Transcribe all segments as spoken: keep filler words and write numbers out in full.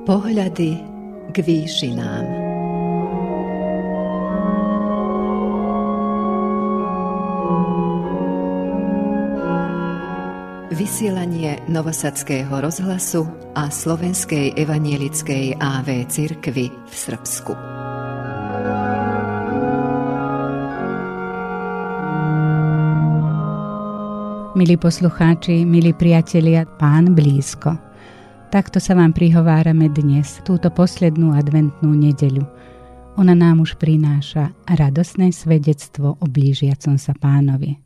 Pohľady k výšinám. Vysielanie Novosadského rozhlasu a Slovenskej evanielickej á vé cirkvi v Srbsku. Milí poslucháči, milí priatelia, Pán blízko. Takto sa vám prihovárame dnes, túto poslednú adventnú nedeľu. Ona nám už prináša radosné svedectvo o blížiacom sa Pánovi.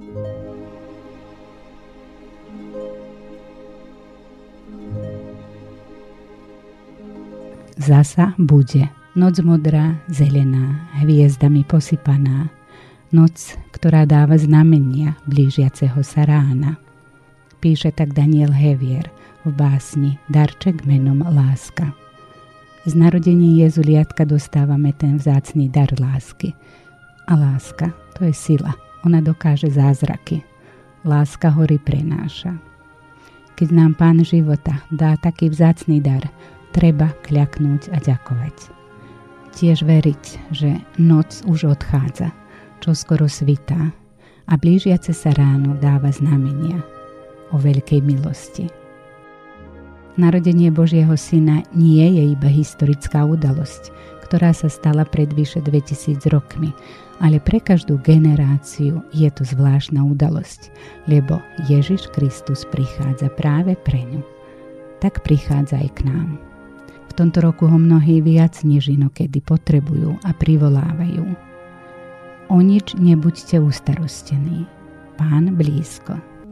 Zasa bude noc modrá, zelená, hviezdami posypaná. Noc, ktorá dáva znamenia blížiaceho sa rána. Píše tak Daniel Hevier v básni Darček menom Láska. Z narodení Jezuliatka dostávame ten vzácny dar lásky. A láska, to je sila. Ona dokáže zázraky. Láska hory prenáša. Keď nám Pán života dá taký vzácny dar, treba kľaknúť a ďakovať. Tiež veriť, že noc už odchádza, čo skoro svitá a blížiace sa ráno dáva znamenia o veľkej milosti. Narodenie Božieho Syna nie je iba historická udalosť, ktorá sa stala pred vyše dvetisíc rokmi, ale pre každú generáciu je to zvláštna udalosť, lebo Ježiš Kristus prichádza práve pre ňu. Tak prichádza aj k nám. V tomto roku ho mnohí viac než inokedy potrebujú a privolávajú. O nič nebuďte ustarostení. Pán blízko.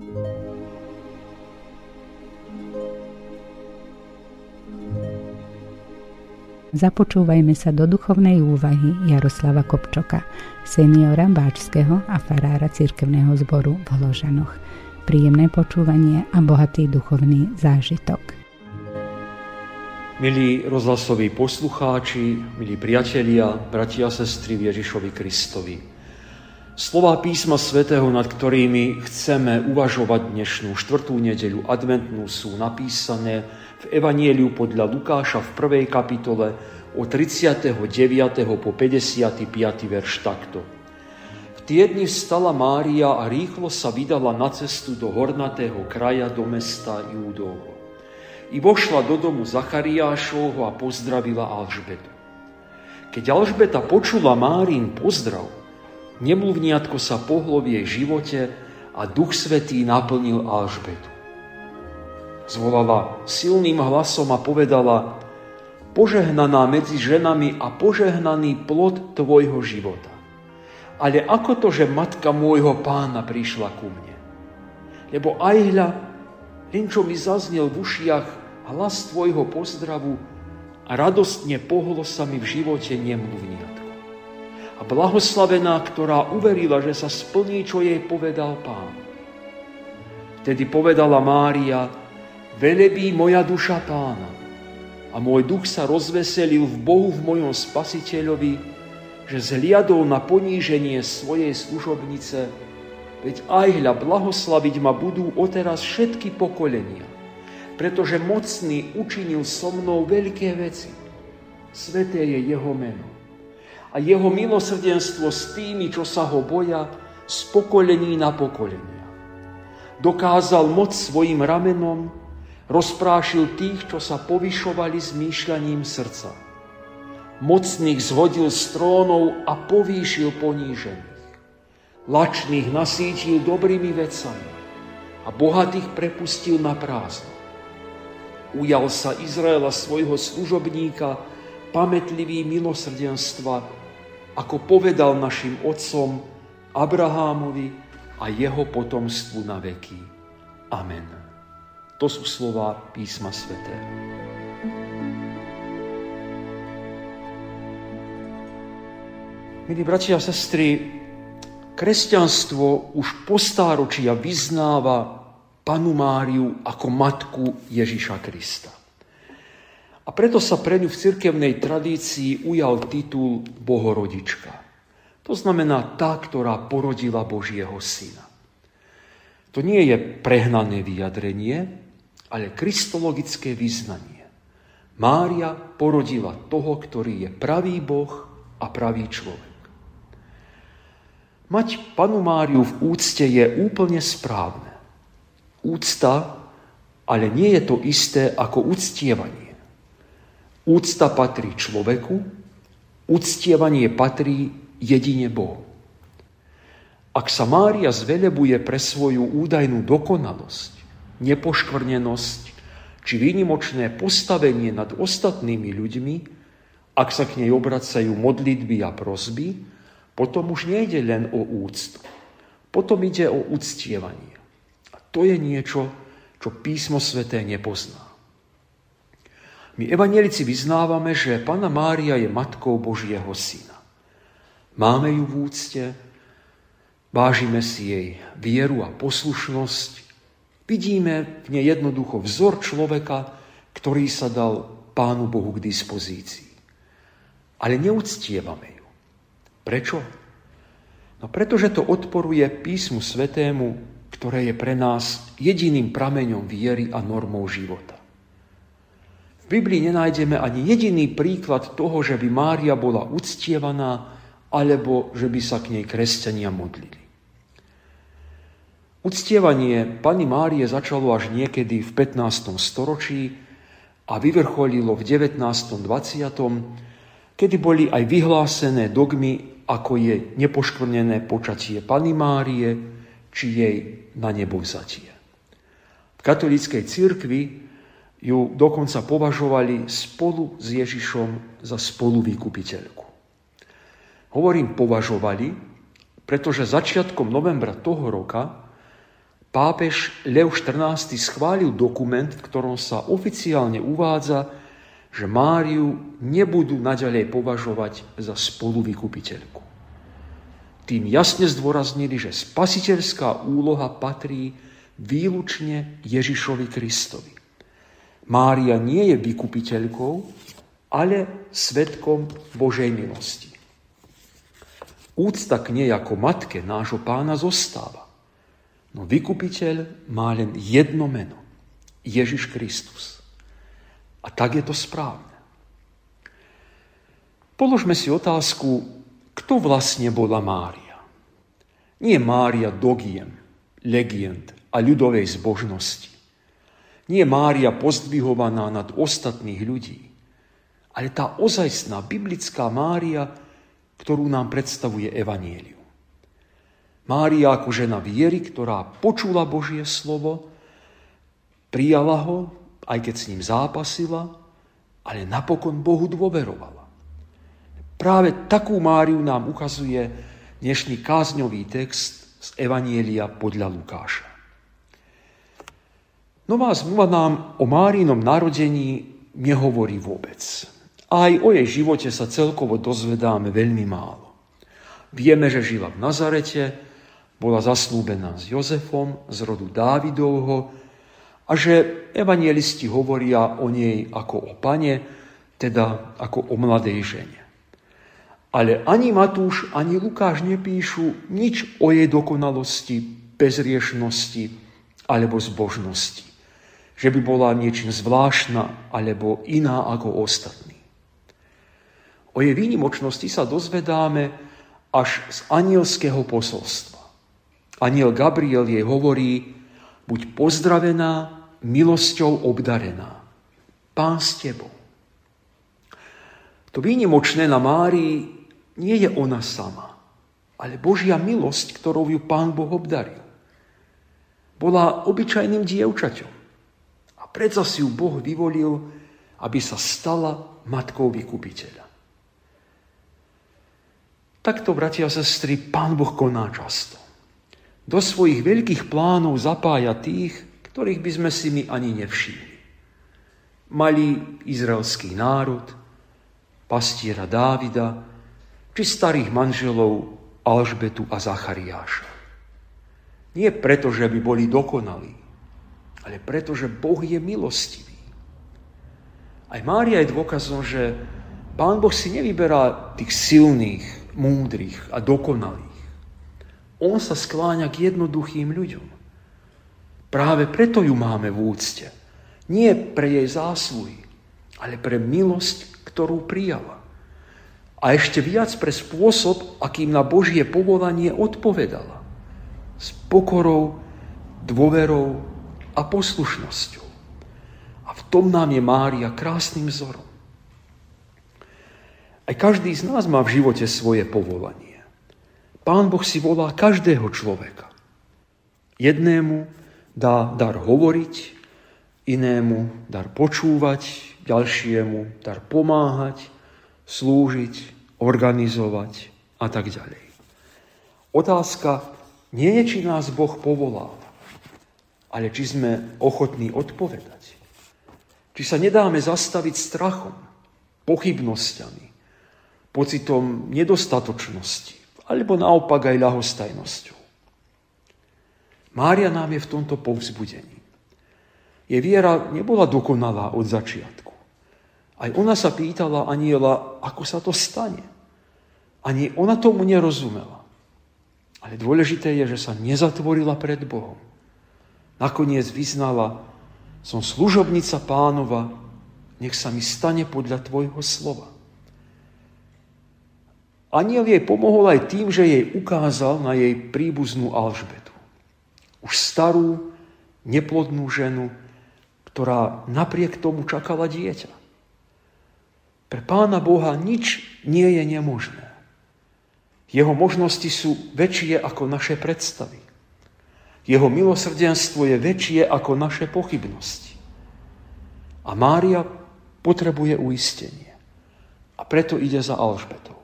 Započúvajme sa do duchovnej úvahy Jaroslava Kopčoka, seniora báčskeho a farára cirkevného zboru v Hložanoch. Príjemné počúvanie a bohatý duchovný zážitok. Milí rozhlasoví poslucháči, milí priatelia, bratia a sestry v Ježišovi Kristovi. Slová písma svätého, nad ktorými chceme uvažovať dnešnú štvrtú nedeľu adventnú, sú napísané v Evanieliu podľa Lukáša v prvej kapitole od tridsiateho deviateho po päťdesiaty piaty verš takto. V tie dni vstala Mária a rýchlo sa vydala na cestu do hornatého kraja do mesta Júdovho. I vošla do domu Zachariášovho a pozdravila Alžbetu. Keď Alžbeta počula Márin pozdrav, nemluvniatko sa pohlo v jej živote a Duch Svätý naplnil Alžbetu. Zvolala silným hlasom a povedala: Požehnaná medzi ženami a požehnaný plod tvojho života. Ale ako to, že matka môjho Pána prišla ku mne? Lebo aj hľa, len čo mi zaznel v ušiach hlas tvojho pozdravu a radostne pohlo sa mi v živote nemluvniatko. A blahoslavená, ktorá uverila, že sa splní, čo jej povedal Pán. Vtedy povedala Mária: Velebí moja duša Pána a môj duch sa rozveselil v Bohu v mojom Spasiteľovi, že zhliadol na poníženie svojej služobnice. Veď aj hľa, blahoslaviť ma budú odteraz všetky pokolenia, pretože mocný učinil so mnou veľké veci. Sveté je jeho meno. A jeho milosrdenstvo s tými, čo sa ho boja, z pokolení na pokolenia. Dokázal moc svojim ramenom, rozprášil tých, čo sa povyšovali zmýšľaním srdca. Mocných zhodil z trónov a povýšil ponížených. Lačných nasýtil dobrými vecami a bohatých prepustil na prázdno. Ujal sa Izraela svojho služobníka, pamätlivý milosrdenstva, ako povedal našim otcom Abrahámovi a jeho potomstvu na veky. Amen. To sú slová písma svätého. Milí bratia a sestry, kresťanstvo už po stáročia vyznáva Pannu Máriu ako matku Ježiša Krista. A preto sa pre ňu v cirkevnej tradícii ujal titul Bohorodička. To znamená tá, ktorá porodila Božieho Syna. To nie je prehnané vyjadrenie, ale kristologické vyznanie. Mária porodila toho, ktorý je pravý Boh a pravý človek. Mať Pannu Máriu v úcte je úplne správne. Úcta, ale nie je to isté ako uctievanie. Úcta patrí človeku, uctievanie patrí jedine Bohu. Ak sa Mária zvelebuje pre svoju údajnú dokonalosť, nepoškvrnenosť či výnimočné postavenie nad ostatnými ľuďmi, ak sa k nej obracajú modlitby a prosby, potom už nejde len o úctu. Potom ide o uctievanie. A to je niečo, čo Písmo sväté nepozná. My evanjelici vyznávame, že Panna Mária je matkou Božieho syna. Máme ju v úcte, vážime si jej vieru a poslušnosť, vidíme v nej jednoducho vzor človeka, ktorý sa dal Pánu Bohu k dispozícii. Ale neuctievame ju. Prečo? No pretože to odporuje Písmu svätému, ktoré je pre nás jediným prameňom viery a normou života. V Biblii nenájdeme ani jediný príklad toho, že by Mária bola uctievaná, alebo že by sa k nej kresťania modlili. Uctievanie Panny Márie začalo až niekedy v pätnástom storočí a vyvrcholilo v devätnástom dvadsiatom kedy boli aj vyhlásené dogmy, ako je nepoškvrnené počatie Panny Márie, či jej na nebo vzatie. V katolíckej cirkvi ju dokonca považovali spolu s Ježišom za spoluvykupiteľku. Hovorím považovali, pretože začiatkom novembra toho roka pápež Lev štrnásty schválil dokument, v ktorom sa oficiálne uvádza, že Máriu nebudú naďalej považovať za spoluvykupiteľku. Tým jasne zdôraznili, že spasiteľská úloha patrí výlučne Ježišovi Kristovi. Mária nie je vykupiteľkou, ale svedkom Božej milosti. Úcta k nej ako matke nášho Pána zostáva. No vykupiteľ má len jedno meno. Ježiš Kristus. A tak je to správne. Položme si otázku, kto vlastne bola Mária. Nie Mária dogiem, legend a ľudovej zbožnosti. Nie Mária pozdvihovaná nad ostatných ľudí, ale tá ozajstná biblická Mária, ktorú nám predstavuje evanjelium. Mária ako žena viery, ktorá počula Božie slovo, prijala ho, aj keď s ním zápasila, ale napokon Bohu dôverovala. Práve takú Máriu nám ukazuje dnešný kázňový text z evanjelia podľa Lukáša. Nová zmluva nám o Márinom narodení nehovorí vôbec. Aj o jej živote sa celkovo dozvedáme veľmi málo. Vieme, že žila v Nazarete, bola zaslúbená s Jozefom z rodu Dávidovho a že evanjelisti hovoria o nej ako o pane, teda ako o mladej žene. Ale ani Matúš, ani Lukáš nepíšu nič o jej dokonalosti, bezriešnosti alebo zbožnosti. Že by bola niečím zvláštna alebo iná ako ostatní. O jej výnimočnosti sa dozvedáme až z anielského posolstva. Aniel Gabriel jej hovorí: buď pozdravená, milosťou obdarená. Pán s tebou. To výnimočné na Márii nie je ona sama, ale Božia milosť, ktorou ju Pán Boh obdaril. Bola obyčajným dievčaťom. A predsa si ju Boh vyvolil, aby sa stala matkou vykupiteľa. Takto, bratia a sestry, Pán Boh koná často. Do svojich veľkých plánov zapája tých, ktorých by sme si my ani nevšimli. Malý izraelský národ, pastiera Dávida, či starých manželov Alžbetu a Zachariáša. Nie preto, že by boli dokonalí, ale preto, že Boh je milostivý. Aj Mária je dôkazom, že Pán Boh si nevyberá tých silných, múdrych a dokonalých. On sa skláňa k jednoduchým ľuďom. Práve preto ju máme v úcte. Nie pre jej zásluhy, ale pre milosť, ktorú prijala. A ešte viac pre spôsob, akým na Božie povolanie odpovedala. S pokorou, dôverou a poslušnosťou. A v tom nám je Mária krásnym vzorom. Aj každý z nás má v živote svoje povolanie. Pán Boh si volá každého človeka. Jednému dá dar hovoriť, inému dar počúvať, ďalšiemu dar pomáhať, slúžiť, organizovať a tak ďalej. Otázka nie je, či nás Boh povoláva, ale či sme ochotní odpovedať. Či sa nedáme zastaviť strachom, pochybnosťami, pocitom nedostatočnosti, alebo naopak aj ľahostajnosťou. Mária nám je v tomto povzbudení. Jej viera nebola dokonalá od začiatku. Aj ona sa pýtala anjela, ako sa to stane. Ani ona tomu nerozumela. Ale dôležité je, že sa nezatvorila pred Bohom. Nakoniec vyznala, som služobnica Pánova, nech sa mi stane podľa tvojho slova. Anjel jej pomohol aj tým, že jej ukázal na jej príbuznú Alžbetu. Už starú, neplodnú ženu, ktorá napriek tomu čakala dieťa. Pre Pána Boha nič nie je nemožné. Jeho možnosti sú väčšie ako naše predstavy. Jeho milosrdenstvo je väčšie ako naše pochybnosti. A Mária potrebuje uistenie. A preto ide za Alžbetou.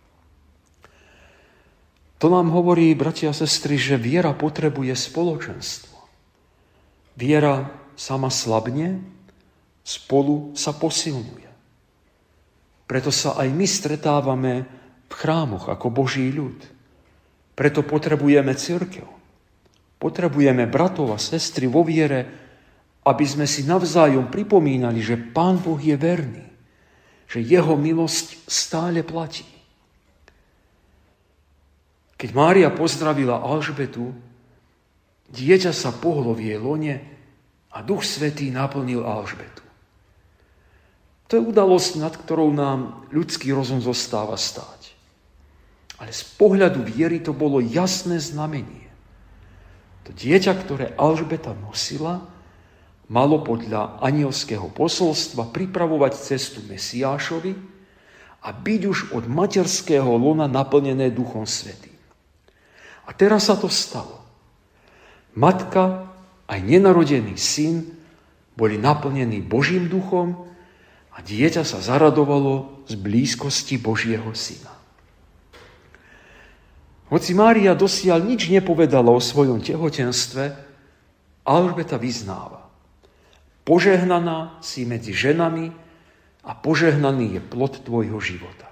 To nám hovorí, bratia a sestry, že viera potrebuje spoločenstvo. Viera sama slabne, spolu sa posilňuje. Preto sa aj my stretávame v chrámoch ako Boží ľud. Preto potrebujeme cirkev. Potrebujeme bratov a sestry vo viere, aby sme si navzájom pripomínali, že Pán Boh je verný, že jeho milosť stále platí. Keď Mária pozdravila Alžbetu, dieťa sa pohlo v jej lone a Duch Svätý naplnil Alžbetu. To je udalosť, nad ktorou nám ľudský rozum zostáva stáť. Ale z pohľadu viery to bolo jasné znamenie. To dieťa, ktoré Alžbeta nosila, malo podľa anielského posolstva pripravovať cestu Mesiášovi a byť už od materského lona naplnené Duchom Svätým. A teraz sa to stalo. Matka aj nenarodený syn boli naplnení Božím duchom a dieťa sa zaradovalo z blízkosti Božieho syna. Hoci Mária dosiaľ nič nepovedala o svojom tehotenstve, Alžbeta vyznáva: požehnaná si medzi ženami a požehnaný je plod tvojho života.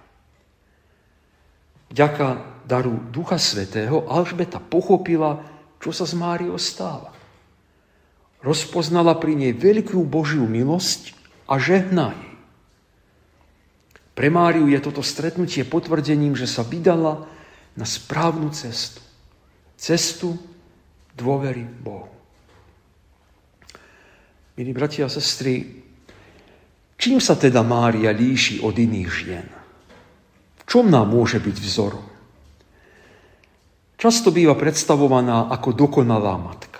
Vďaka daru Ducha Svätého Alžbeta pochopila, čo sa s Máriou stáva. Rozpoznala pri nej veľkú Božiu milosť a žehná jej. Pre Máriu je toto stretnutie potvrdením, že sa vydala na správnu cestu. Cestu dôvery Bohu. Milí bratia a sestry, čím sa teda Mária líši od iných žien? V čom nám môže byť vzorom? Často býva predstavovaná ako dokonalá matka.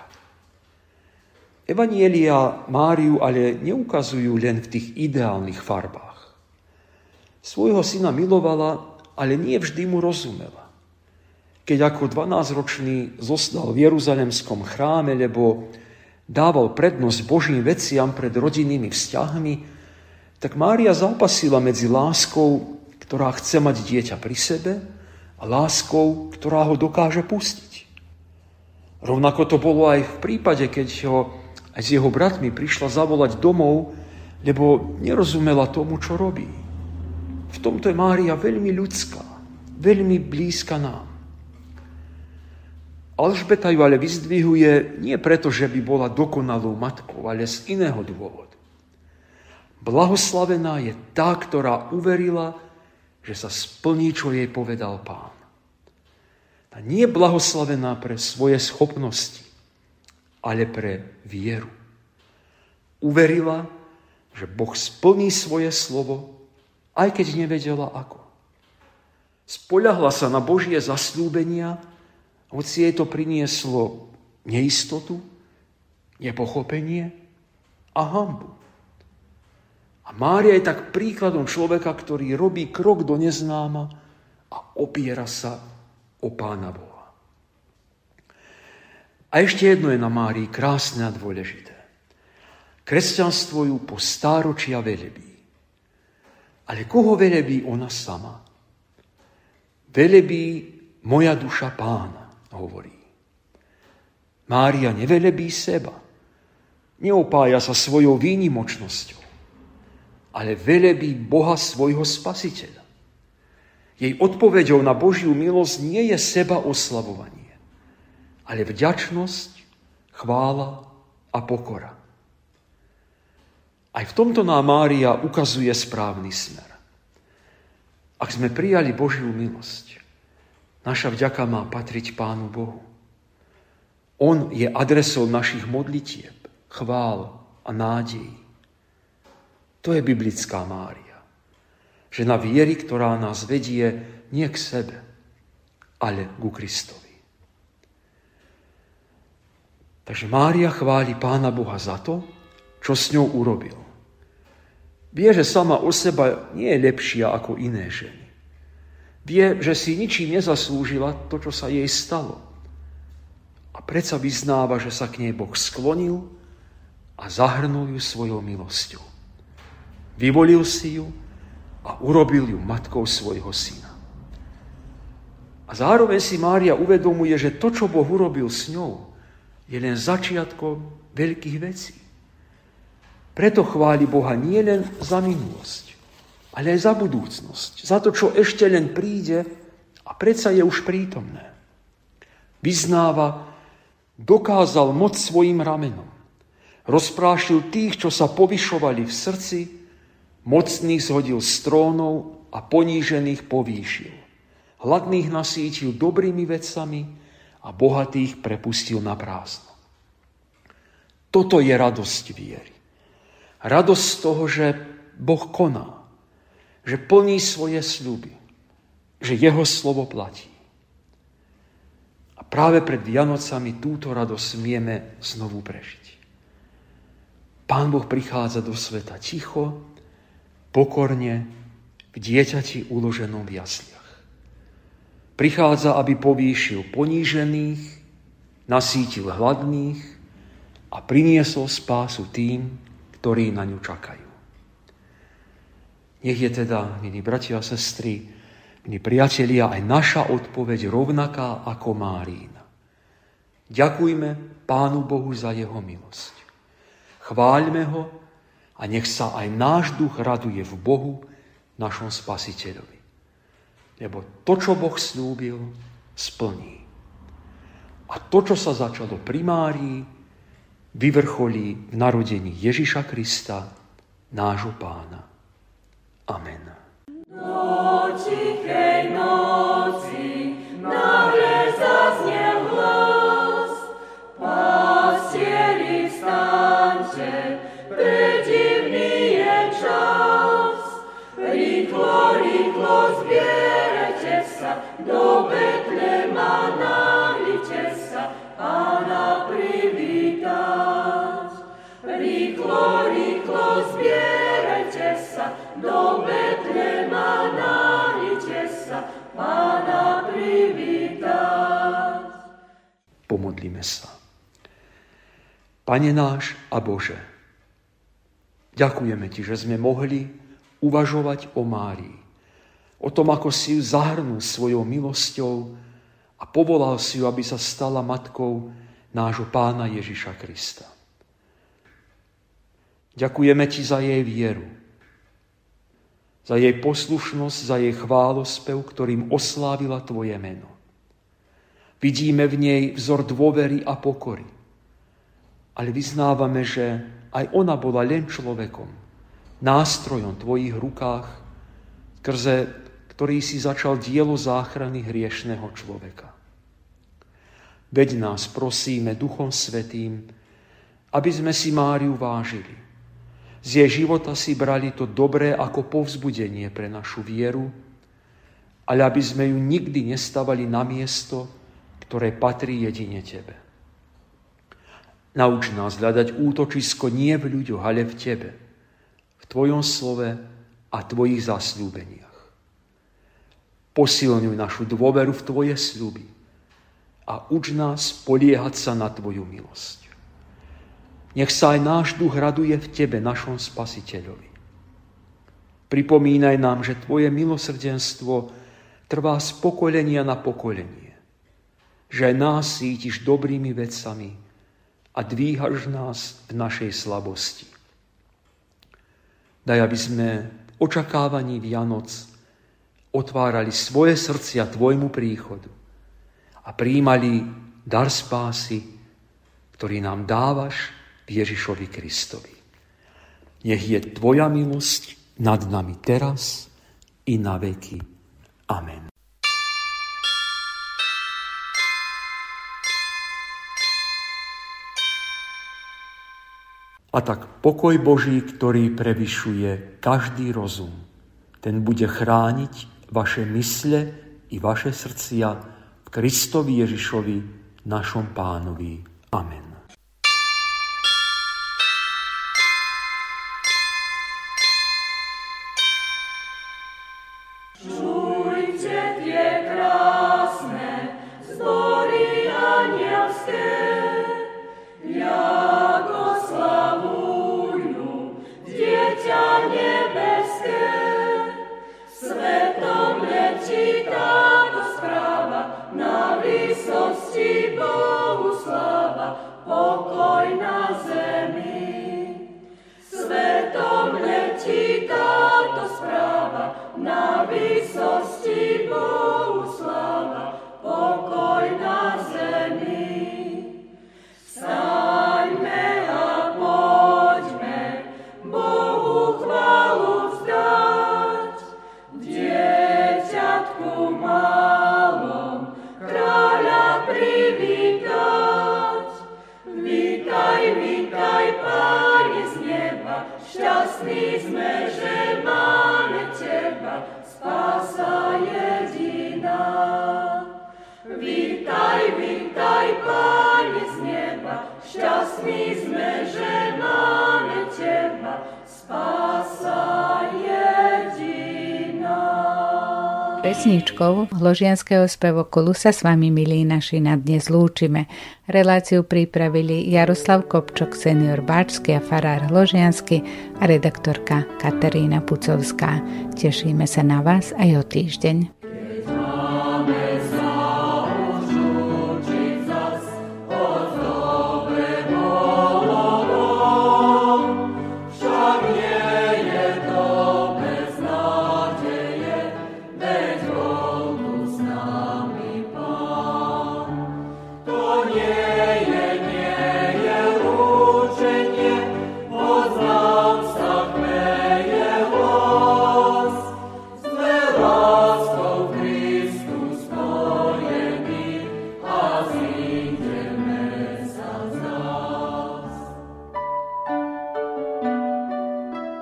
Evanjelia Máriu ale neukazujú len v tých ideálnych farbách. Svojho syna milovala, ale nie vždy mu rozumela. Keď ako dvanásťročný zostal v Jeruzalemskom chráme, lebo dával prednosť Božím veciam pred rodinnými vzťahmi, tak Mária zápasila medzi láskou, ktorá chce mať dieťa pri sebe, a láskou, ktorá ho dokáže pustiť. Rovnako to bolo aj v prípade, keď ho aj s jeho bratmi prišla zavolať domov, lebo nerozumela tomu, čo robí. V tomto je Mária veľmi ľudská, veľmi blízka nám. Alžbeta ju ale vyzdvihuje nie preto, že by bola dokonalou matkou, ale z iného dôvodu. Blahoslavená je tá, ktorá uverila, že sa splní, čo jej povedal Pán. A nie je blahoslavená pre svoje schopnosti, ale pre vieru. Uverila, že Boh splní svoje slovo, aj keď nevedela ako. Spoľahla sa na Božie zasľúbenia, hoci jej to prinieslo neistotu, nepochopenie a hanbu. A Mária je tak príkladom človeka, ktorý robí krok do neznáma a opiera sa o Pána Boha. A ešte jedno je na Márii krásne a dôležité. Kresťanstvo ju po stáročia velebí. Ale koho velebí ona sama? Velebí moja duša Pána, hovorí. Mária nevelebí seba. Neopája sa svojou výnimočnosťou, ale velebí Boha svojho Spasiteľa. Jej odpoveďou na Božiu milosť nie je seba oslavovanie, ale vďačnosť, chvála a pokora. Aj v tomto nám Mária ukazuje správny smer. Ak sme prijali Božiu milosť, naša vďaka má patriť Pánu Bohu. On je adresou našich modlitieb, chvál a nádejí. To je biblická Mária. Žena viery, ktorá nás vedie nie k sebe, ale ku Kristovi. Takže Mária chváli Pána Boha za to, čo s ňou urobil. Vie, že sama o seba nie je lepšia ako iné ženy. Vie, že si ničím nezaslúžila to, čo sa jej stalo. A predsa vyznáva, že sa k nej Boh sklonil a zahrnul ju svojou milosťou. Vyvolil si ju a urobil ju matkou svojho syna. A zároveň si Mária uvedomuje, že to, čo Boh urobil s ňou, je len začiatkom veľkých vecí. Preto chváli Boha nie len za minulosť, ale aj za budúcnosť, za to, čo ešte len príde a predsa je už prítomné. Vyznáva, dokázal moc svojim ramenom. Rozprášil tých, čo sa povyšovali v srdci, mocných zhodil z trónov a ponížených povýšil. Hladných nasýtil dobrými vecami a bohatých prepustil na prázdno. Toto je radosť viery. Radosť z toho, že Boh koná, že plní svoje sľuby, že jeho slovo platí. A práve pred Vianocami túto radosť smieme znovu prežiť. Pán Boh prichádza do sveta ticho, pokorne, v dieťati uloženom v jasliach. Prichádza, aby povýšil ponížených, nasýtil hladných a priniesol spásu tým, ktorí na ňu čakajú. Nech je teda, milí bratia a sestry, milí priatelia, aj naša odpoveď rovnaká ako Márína. Ďakujme Pánu Bohu za jeho milosť. Chváľme ho a nech sa aj náš duch raduje v Bohu, našom Spasiteľovi. Lebo to, čo Boh slúbil, splní. A to, čo sa začalo pri Márii, vyvrcholí v narodení Ježiša Krista, nášho Pána. Amen. Do tichej noci náhle zaznel hlas, pastieri vstaňte, predivný je čas. Rýchlo, rýchlo zbierajte sa, do Betlema náhľite sa, Pána privítať. Rýchlo, rýchlo zbierajte sa, do Betlema náhľite sa, Pána privítať. Pomodlíme sa. Pane náš a Bože, ďakujeme Ti, že sme mohli uvažovať o Márii, o tom, ako si ju zahrnul svojou milosťou a povolal si ju, aby sa stala matkou nášho Pána Ježiša Krista. Ďakujeme Ti za jej vieru, za jej poslušnosť, za jej chválospev, ktorým oslávila Tvoje meno. Vidíme v nej vzor dôvery a pokory, ale vyznávame, že aj ona bola len človekom, nástrojom v Tvojich rukách, skrze ktorý si začal dielo záchrany hriešného človeka. Veď nás, prosíme, Duchom Svätým, aby sme si Máriu vážili. Z jej života si brali to dobré ako povzbudenie pre našu vieru, ale aby sme ju nikdy nestávali na miesto, ktoré patrí jedine Tebe. Nauč nás hľadať útočisko nie v ľuďoch, ale v Tebe, v Tvojom slove a Tvojich zasľúbeniach. Posilňuj našu dôveru v Tvoje sľuby a uč nás spoliehať sa na Tvoju milosť. Nech sa aj náš duch raduje v Tebe, našom Spasiteľovi. Pripomínaj nám, že Tvoje milosrdenstvo trvá z pokolenia na pokolenie, že nás sítiš dobrými vecami a dvíhaš nás v našej slabosti. Daj, aby sme v očakávaní Vianoc otvárali svoje srdcia Tvojmu príchodu a prijímali dar spásy, ktorý nám dávaš v Ježišovi Kristovi. Nech je Tvoja milosť nad nami teraz i na veky. Amen. A tak pokoj Boží, ktorý prevyšuje každý rozum, ten bude chrániť vaše mysle i vaše srdcia v Kristovi Ježišovi, našom Pánovi. Amen. Pesničkou Hložianského spevokolu sa s vami, milí naši, na dnes lúčime. Reláciu pripravili Jaroslav Kopčok, senior báčsky a farár Hložiansky a redaktorka Katarína Pucovská. Tešíme sa na vás aj o týždeň.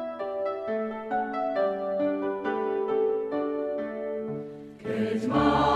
It's my